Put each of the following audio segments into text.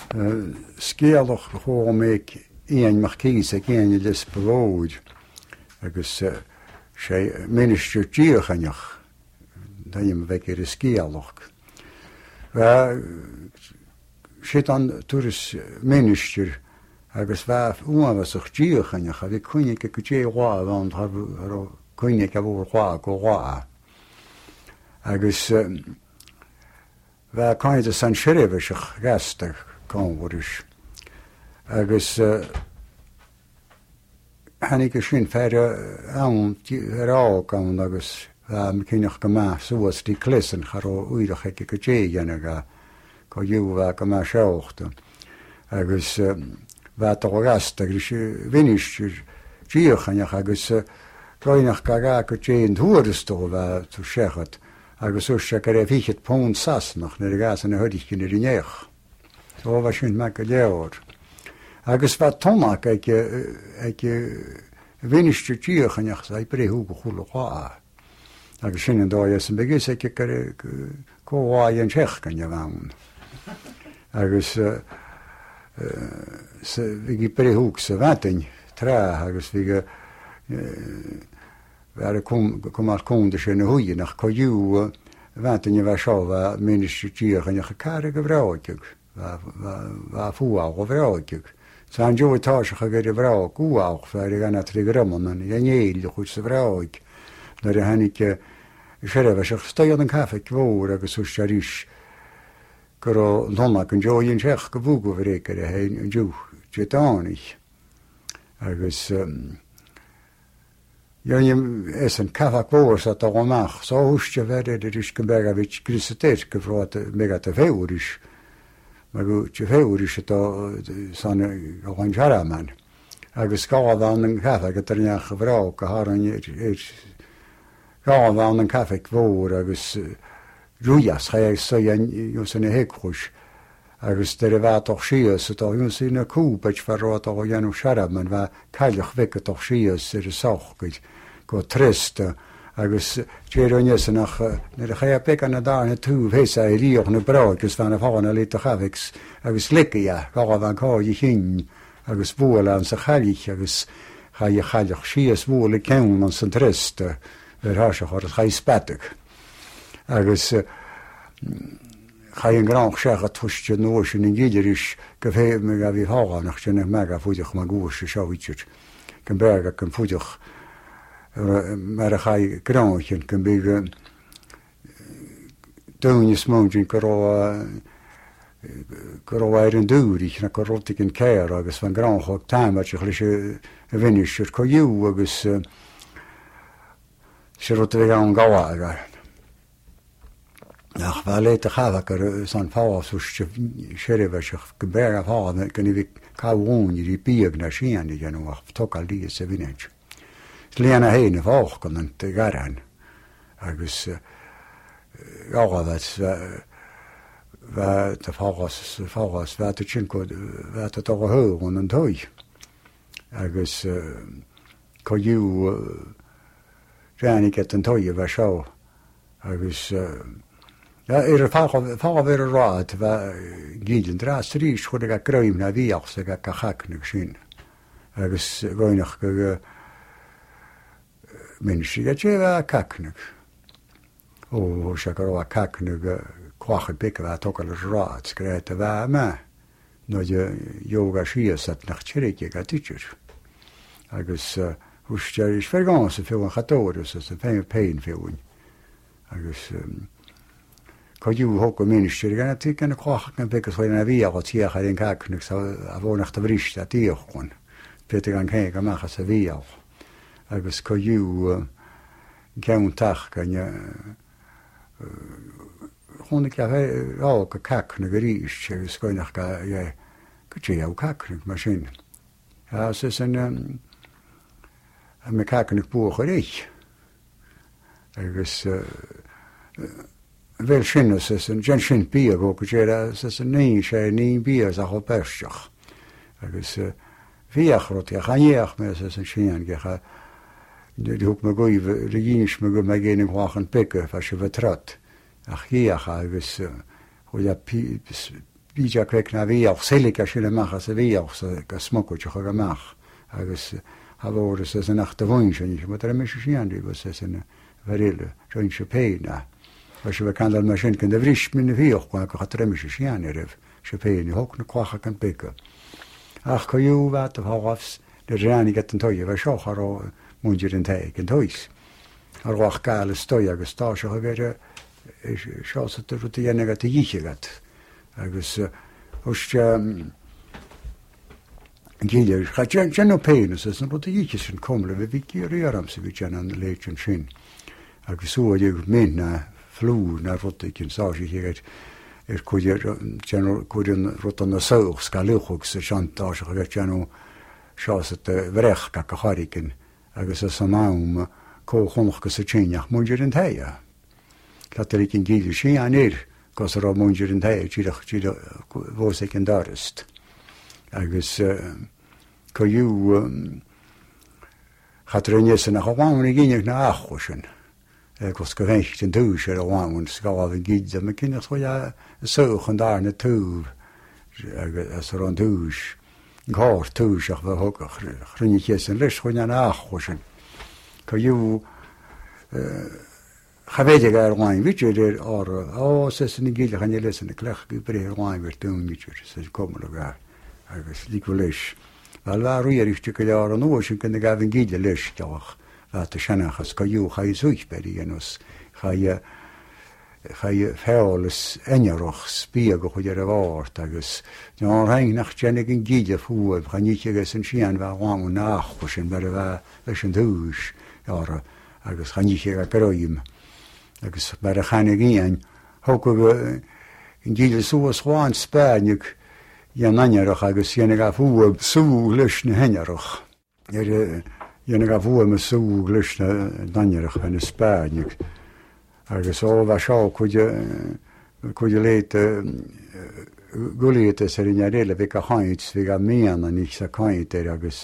Scéalach chó méid íon marquís ag céine lis bróid agus sé minister díochaneach daim bheith ar scéalach. Si an turas minister agus bheith uamhasach díochaneach a bhí cuine go dé gháil an cuine a bhór gháil go gháil. Agus bheith caiinte san siribhaiseach gastar cómhairis. Agus hanig go sin féidir ann rá gan agus cinech go maith suas tí clisan charó uireach ag go dé dhéanaga go dú bheith go maith seoachta. Agus bheith ó gastar agus vinistir díochaneach agus roiinech ga go dé an thuarastó bheith tú sechat agus ús go raibh híchiid pón sasnach na gas an na thuidigcin ar inéach. Tó bheith sin me go léir. Agus bheith tomach ag vinistir díochaneach sa bréthú go chúla gháil. Agus sin an dóid san begus ag cóháil an teach gan bhhain. Agus bhí bréthúg sa bhatain trá agus bhí cumar cúnda sé na huí nach coú bhatain bheith seo bheith ministir díochaneach a cara go bhráideag bheith fúáil go bhráideag. Sa an dúitáiseach a gur bhrá gúáach fear ganna trí raman an éil chuid sa bhráig nar a hanig seirbheiseach stoiad an cafa mhór agus ús se ríis gur lomach an deoíonn teach go bhú go bhréice a héin an dú détánig. Agus is an cafa mhór sa tá goach sá húste bheidir is go bega bhíh grisatéir go bhráta mé a bhéúris. Ma go te féúris san gohain Jaraman. Agus gáh an cafa go tarneach bhrá go háan gáh an cafa mhór agus rúas cha san na héicúis agus de bheitach sios atáún sí na cúpeit farrát á dhéanú Jaraman bheith caiilech vicatach sios ar a sochcuid go triste agus déróine nach na a cha pe an na dána tú hésa I ríoch na bra gus fanna fána lí a chafiks agus licia gá an cáí chin agus bhla an sa chalich agus cha chaileach sios bhla cen an san triste ar háiseach ar a chaispeteach. Agus cha an gránch seach a tuiste nó sin in giidiris go fé me a bhí háganach sinna me a fuideach má gúiste seoítir gan berga an fuideach mar a cha gránchen gan bí dúne smógin go rair an dúrich na go rotig an céir agus fan gránchog táimart lei sé a vinisir coú agus sé rot an gáá. Nach bheit léit a chahagur san fáúste seirbheiseach go béir a fána gan bhí cáhúin í bíag na síana gannach toáil lí sa bhíid. Léana héana bhách gan an garan agus gáhait bheit a fágas bheit sin bheit a thuún an dóid agus coú rénig an toide bheith seo agus ar fáhar a ráid bheith gíann rás ríis chud a groim na bhíach sa go chacnach sin agus roiinech go ministri a dé bheith cacnach ó se go rá cacnach chuachcha bic bheith tocail ráid gréit a bheith me nó jóga sios nach tíirigh a tíir agus hústeir is fergáin sa fiú an chatóras a féim pein fiúin agus coú thug go ministri ganna tí ganna chuach an becas chuin na bhí a tíoch ar an cacnach a bhnach a bhríiste a tíoch chun pe an chéine go machchas a bhíal agus coú ceanntach gan chunig rá go cacna go ríist agus scoinach go tí á cacnach mar sin. Is an me cacnach buach a réich agus bhfuil sinnas is an gen sin bí go go dé san ní sé ní bí a go beisteach agus bhíach rot a chanéach me an sin gecha thug me goibh rigínis me go me géanana gháchan pice fe se bheith trat ach chéach agus chuid bíideach bheith na bhíoch silica sinna machchas a bhíoch go smocuteach a goach agus habhór is san nach bhain sin mu mis síanú go sanna bhile join se péna. Se bh candal mar sin cin de bhrís min na bhíoch go go treimi se síanana rih se péna hog na cuacha an pica. Ach chuú bheit a háhas de rénig an toie bheith seoch ará múidir an teig an tois. Arhach gáil stoi agus tá se a bhéidir seása ruta dhéanaine a dhíichegat agus gíidir gen pénas is an ruta dhíiche sin cumla bh bhí réarm sa bhí gen an léitún sin. agus súide go mé na flú na ruta cin sáisiighéid chuidir ruta na soch sá luchug sa seantá a bheith genú seása bhrech ga go charicin agus a san nám cóchomach go sa tíineach múidir an taide. Catar cin gíidir sin anéir gos rá múidir an taide tíidir bhós an darist. agus chuú chatar san nach bháinna gíineach na áchosin. Gos go bhéicht an dúis ar a bháin sáh an gíide, me cinech chuil such an dána túr as ar an dúis. Gár túiseach bheith thugach chruinne ché an leis chuin an áchosin. Chuú chavéide ar bháin víidir á sé san na gíile chan le san na clech go bre ar bháin ver dúmítir sa cumla gá agus líú leis. Bhil bhe ruíiriste go lear an ósin cin na gabhann gíide leis deach a senachchas goú cha suúchbeí anús cha féálas einearch spí go chuidir a bháirt agus ná haing nach dénig an gíide fuamh cha nítegus an sian bheith bháin nach chu sin ber a bheith leis an dúis ára agus chaníché a goráim agus ber a chanig íon thuca go an gíide suas cháin spéineach dhéan ainearach agus dhéana a fuamh sú leis na heinearach. Dhéana a bhua a sú leis na dainearach a na spéineach. agus ó bheith seo chuide léite goíte ar in réile bhíh a chaint bhí a míana a ní sa caiintéir agus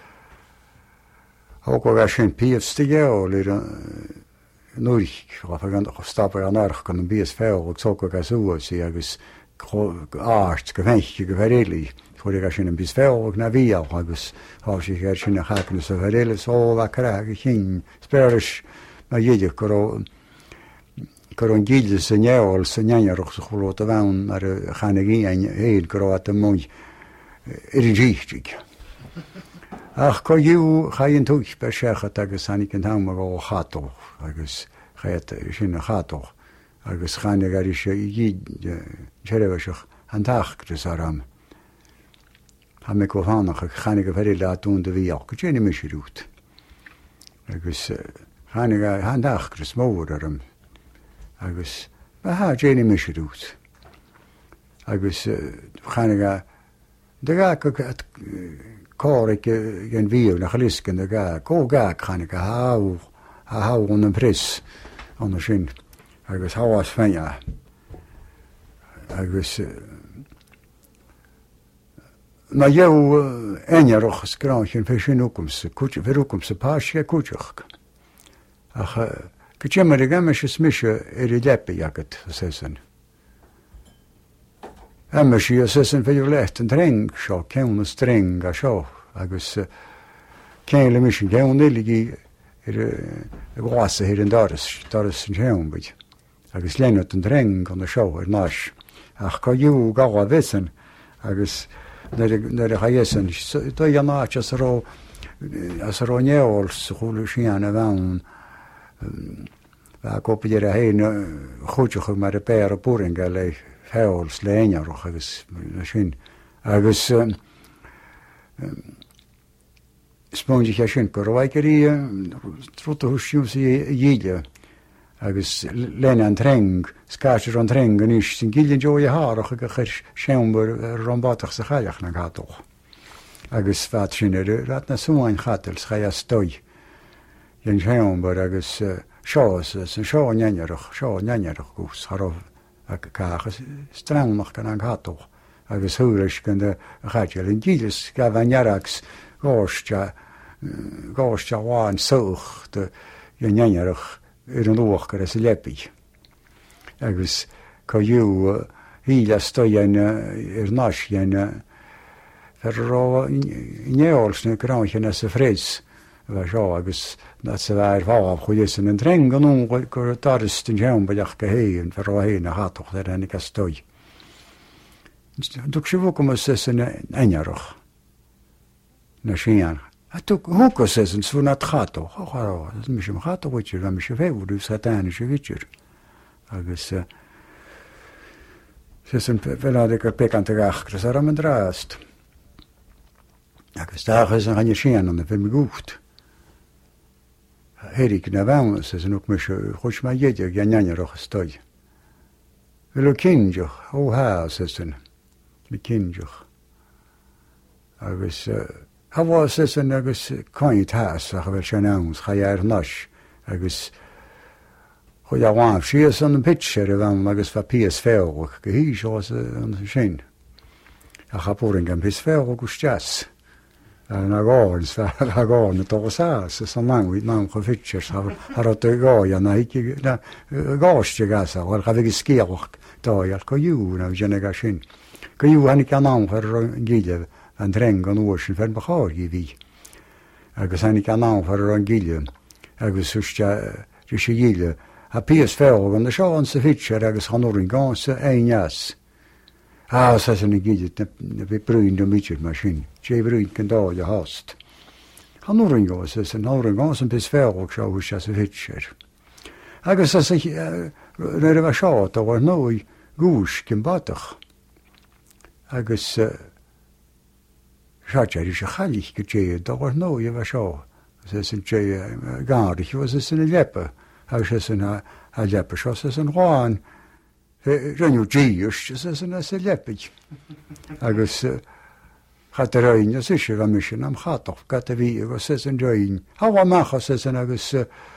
go bheith sin píomhsta geáil ar nuich stapa an arch gan an bíos féil ag so go súí agus áirt go bhéiche go bhéréalaí chuir sin an bís féach na bhíal agus há si ar sin na chana sa bhéréile ó bheith cará go chin spéiris na dhéidir gur an gíide sa neáil sa neinearach sa choló a bhain ar a chanig éad go a mún ar an ddíisteigh. Ach go dú chaon túich be sechat agus hanig an thama go cható agus sin na cható agus chanig ar sé i gíd teirehseach an taachgus arám. Tá mé go fánach a chanig a bhéir le dún de bhíach go déana misisiút. agus chanig an taachgus mór arm. agus ha déana misisiút. agus chanig de ga córic gen bhíomh nach liscin a ga có ga chanig a háún an pris an sin agus háás féine agus na dhéh einearachas grán sin fé sin úcumsa bhúcumsa páisce cúteach ach go tí mar a gama se smise ar i depa agad a sésan. Emma sí a sésan féidir leit an treng seo ceanna streng a seo agus céile mis sin ceanna ligí ar bhása hir an doras an teanbaid agus léanat an treng an a seo ar náis ach go dú gá a bhesan agus nar a chaésan dó an áit as rá neáil sa chúla síana a bhain gopidir a héine chúteach mar a péir a búringa le féáils léinearach agus sin agus spóide sin go bhaigurí trútathúisiú sa díide agus léine an treng scáir an treng an is sin gilinn deo hárach a go chuir séambar rombáach sa chaileach na gátoch agus fat sin rat na súáin chatal cha a stoi dhéan séambar agus seo san seo neinearach gús chachas strangach gan an gátoch agus thuúris gan de chaiteil an dílas ga bhanearachs gáiste bháin such de neinearach ar an uach gur sa lepi. agus go dú hiilast toien nasjen ferro neolsne kranchen se freds var så agus dat se var av khujesen en dreng og noen går tarst en jam på jakke heien for å heina hat och der en kastoj. Duk shvo como sesen enjaroch. Na shian. Atuk huko sesen svunat khato. Kharo, mishim khato wichir, mishim fevu du satan shvichir. Agus sesen velade ka pekante gach, krasara mendrast. Agus daar is een shian on de film goed. Erik na vamos sesen ook mish khosh ma yeder ganyanjaroch stoy. Velo kinjoch, o ha sesen. Kinjoch. Agus was sesen agus kaint has ach vel shanans khayar nash agus khoya wan shies on the picture van agus va PSV ook gehish was on the shin. Ach aporingen PSV ook stas. Na gons va gon to sa så man vi man pictures har att gå ja na ikke na gost gasa och har vi skier då jag kan ju na generation. Kan ju han kan man för gilje en dreng och årsyn för behar vi. Agus han kan man för gilje. Agus susta gilje. A PSV och den showen så picture agus han och gons enjas. Så sen gilje vi brun och mycket maskin. Chevrun kan då jag hast. Han och gons så sen har gons en PSV och så hur så picture. Agus så när det var så att det var nog gusken batach. Agus Schadjari chalich geje, da war no je was so. Es sind je gaardig, was es in leppe. Haus es in a leppe, schos es in roan. Renju jius, es in a leppe. Agus hat rein, es is ja mischen am khatof, gat wie was es in rein. Hawa mach es in agus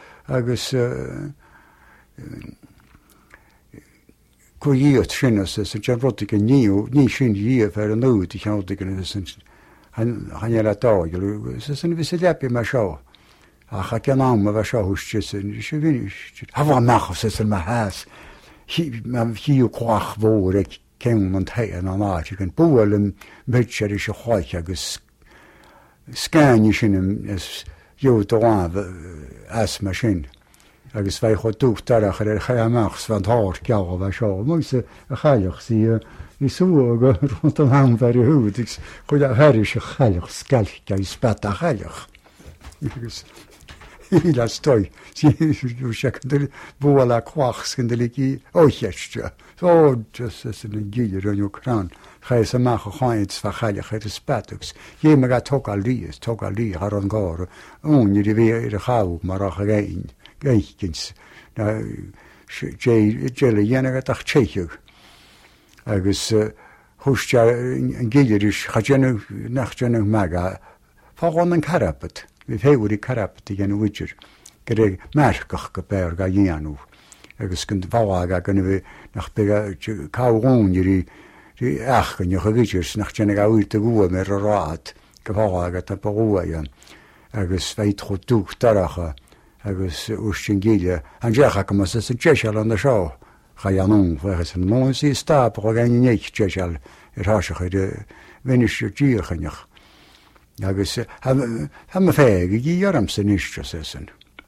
kojiet shinnes es javrotike ni shin je fer no die gaan het han je la tog es sen vislepi ma show ach kanam ma show huschesen shvinish hava mach es ma has hi kwach vorek ken man hey na artigen polen betcher is khoich gus scanischen es jo doan as machine agus wij goed toe daar ga maaks van haar kouwen wij zo moeite geilig zie je is zo rond de hand bij de hoed ik goed daar is geilig skalk je spat geilig dus hier stoi zie je schakdel boala kwach skendeliki ochtje zo dus is een gilje in Oekraïne ga je maken gewoon iets van geilig het spatux je me gaat ook al die harangar on je weer gauw maar geen Geikins na jelle jenega tach chechug agus hustja gilerish khajenu nachjenu maga fagonen karapet vi fewri karapet igen witcher gere markach geberga yanu agus kunt vaga kunnen we nach bega kauron die ach kun je gewitchers nachjenega uit te goe mer raad gevaga ta paruwa agus veit goed toe taraga agus uschingile anjacha como se chechal on the show khayanun versen non si sta pour gagner chechal rasche de venish jiernach agus ham fege giram se nicht sesen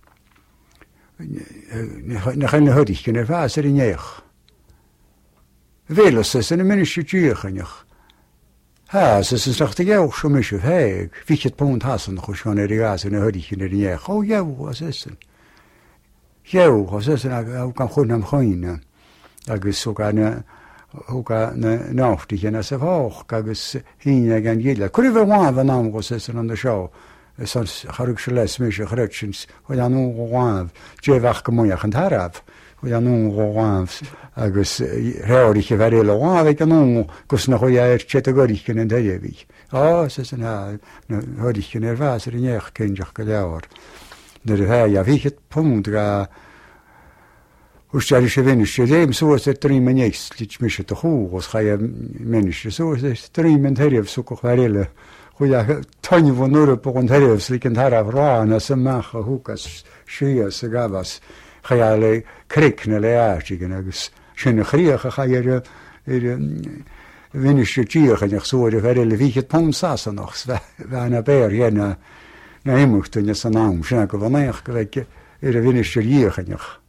ne hod ich kenne vaser in nech velos sesen menish jiernach es ist doch der auch schon mich weg. Wie ich Punkt hasen noch schon in der Gas in der Hütte in der Nähe. Oh ja, was ist denn? Ja, was ist denn auch kann gut am Khoin. Da gibt sogar eine Nacht, in der Woche, gab's hin jeder. Können wir mal von am was ist an der Show. Es hat harukshles mich gerechens. Und dann noch je wach kommen ja und harab. Und dann noch agus reorige varelo avec non cos na hoya categorisch in der Ewig. Es ist eine hodich nervös in ihr kenjach gelauer. Der ja wie het Punkt ga Ustjarische Venus, leben so ist der Trimmen nicht, lich mich to hu, was khaya Mensch, so ist Trimmen herif so koharele. Hoya tani von nur по контарев сlikend haraf na semach hukas shia segavas khayale kriknele artigen agus schöne kriege khayere Vinnische tjíochanach súir a bheile bhíchiad pómsásannachs bheitna béir na éimeachtainne san nám sinna go bhnéoch go bheith ar a vinnisir díochanach.